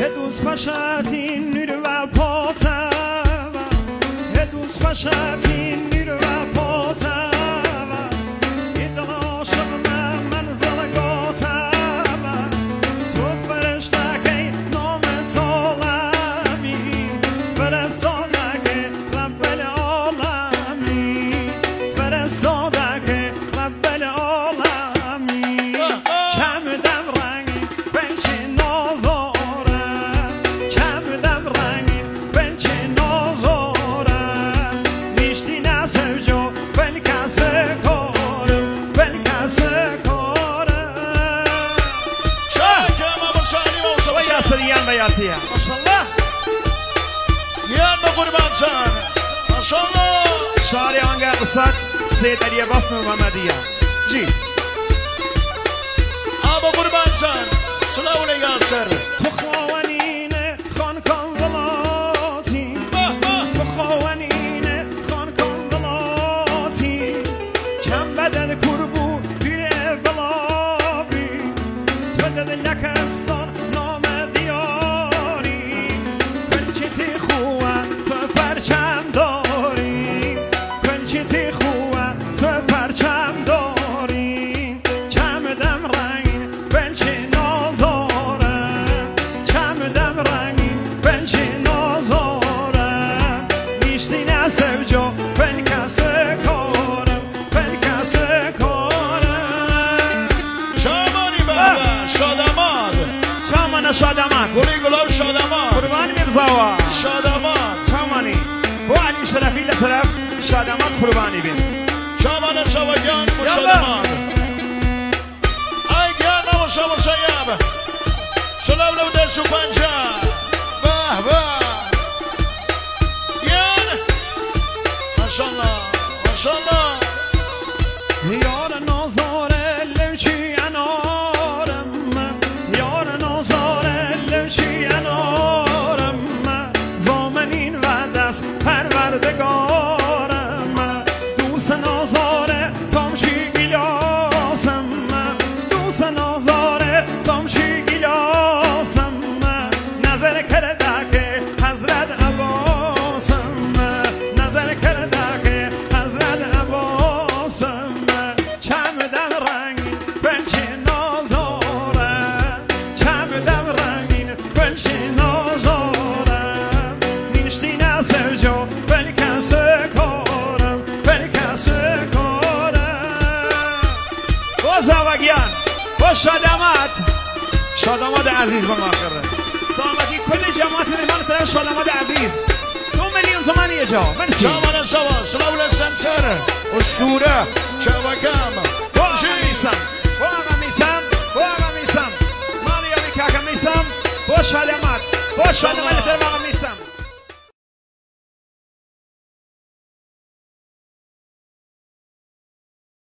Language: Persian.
هدوز خوشتین نیر و پاتم هدوز خوشتین نیر و پاتم ایدان عاشق من منزل گاتم تو فرشته که نام طالمی فرستاده که رب العالمی فرستاده که رب العالمی کم دم رنگی بنچه نازارم کم دم رنگی بنچه نازارم نیشتی نسوجو بل کسه کارم بل کسه کارم شاکم ابو سالی موسا و یاسریان و یاسیه ماشالله یان با قربان سان ماشالله شعری آنگه قصد سید علی عباس محمدیه جی ابو قربان سان سلاو یاسر تو خوانین خان کن ولاتی تو خوانین خان کن ولاتی کم بدن کربو بیر بلابی تو دد لکستان نام دیاری پنچتی خواه تو پرچم داری پنچتی خواه تو پرچم داری کم دم رنگ بنچه نازارم کم دم رنگی بنچه نازارم نیشتی نسوجو بل کسه کارم بل کسه کارم چامانی بابا شاداماد چامانه شادمت گلی گلاب شاداماد قربانی مرزاوا شاداماد چامانی با علی شرفی لطرف شادمت قربانی بین چامان شواگیان و شاداماد ای گیان نمو شما شایب سلام لو دستو پنجا به به گیان ماشالله ماشالله یار نازاره لوچی انارم یار نازاره لوچی انارم زامنین و دست پروردگارم دوست نازاره تامچی گیلاسم دوست نازاره تامچی گیلاسم نظر کرده که حضرت عباسم نظر کرده که حضرت عباسم چم دم رنگین بنچه نازارم چم دم رنگین بنچه نازارم نیشتی نسوجو بل کسه کارم بل کسه کارم با زواگیان با شادمات عزیز با ماخره سلامتی کل جماعت نمان طرف شادمات عزیز 2 میلیون تومان یه جا مرسی چامان شوا سلام لسنتر اسطوره چواگم با میسم با میسم با میسم مالیامی کاکا میسم با شادمات طرف